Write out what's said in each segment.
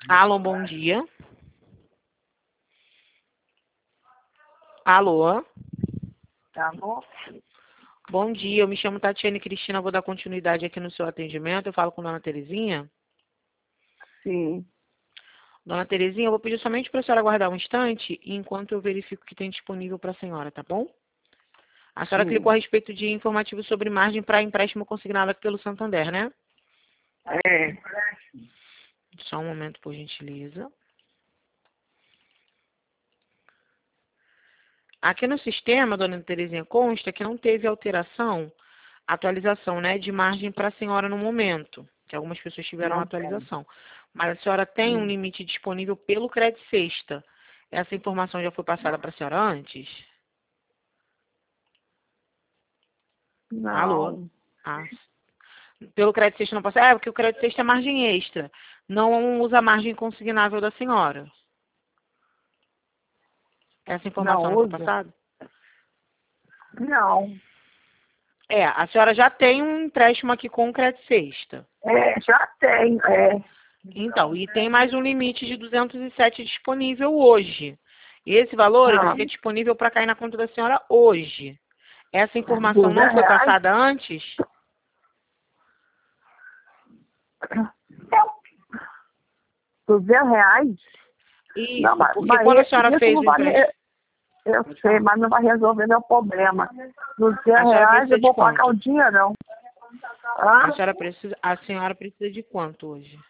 Alô, bom dia. Alô, Alô? bom dia. Eu me chamo Tatiane Cristina, vou dar continuidade aqui no seu atendimento. Eu falo com Dona Terezinha. Sim. Dona Terezinha, eu vou pedir somente para a senhora aguardar um instante enquanto eu verifico o que tem disponível para a senhora, tá bom? A senhora Sim. clicou a respeito de informativo sobre margem para empréstimo consignado aqui pelo Santander, né? É. Só um momento, por gentileza. Aqui no sistema, Dona Terezinha, consta que não teve alteração, atualização, né, de margem para a senhora no momento, que algumas pessoas tiveram Não atualização. Mas a senhora tem um limite disponível pelo Crédito Sexta. Essa informação já foi passada para a senhora antes? Alô? Não. Ah, pelo Crédito Sexta não passa? É, porque o Crédito Sexta é margem extra. Não usa a margem consignável da senhora. Essa informação Não não foi usa? passada? Não. É, a senhora já tem um empréstimo aqui com o Crédito Sexta. É, já tem. É. Então, e tem mais um limite de 207 disponível hoje. E esse valor ele fica disponível para cair na conta da senhora hoje. Essa informação não foi R$200? passada antes? R$200? Isso, Não, porque quando a senhora isso fez não o vai empréstimo, eu sei, mas não vai resolver meu problema. R$200 a senhora precisa eu de vou pagar o quanto? dinheirão. A Hã? senhora precisa de quanto hoje?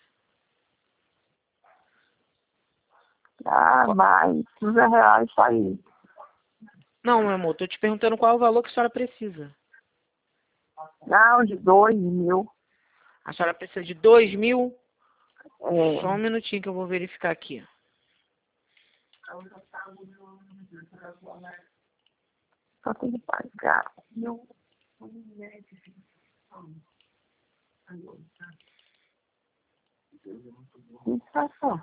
Ah, vai. R$200 só aí. Não, meu amor, estou te perguntando qual é o valor que a senhora precisa. Não, de 2.000. A senhora precisa de 2.000? É. Só um minutinho que eu vou verificar aqui. Só tem que pagar. Isso é só.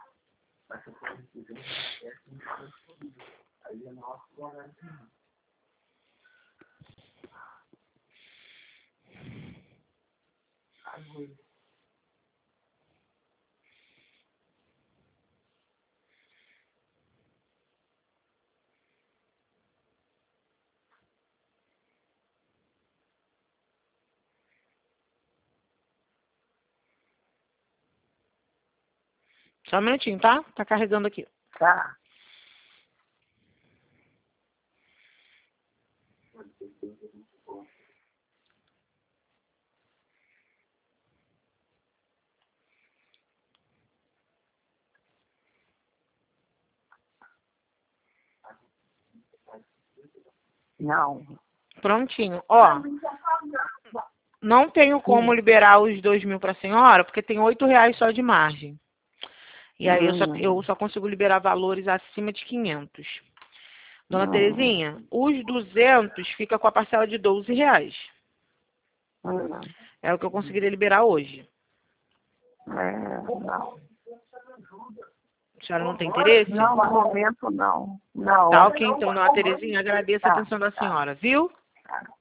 Só um minutinho, tá? Tá carregando aqui. Tá. Não. Prontinho. Ó, não tenho como liberar os 2.000 para a senhora, porque tem R$8 só de margem. E aí eu só consigo liberar valores acima de 500. Dona Terezinha, os 200 fica com a parcela de R$12. É o que eu conseguiria liberar hoje. Não. A senhora não tem interesse? Não, no momento não. Não. Tá ok, então, Dona Terezinha, agradeço a atenção da senhora, viu? Tá.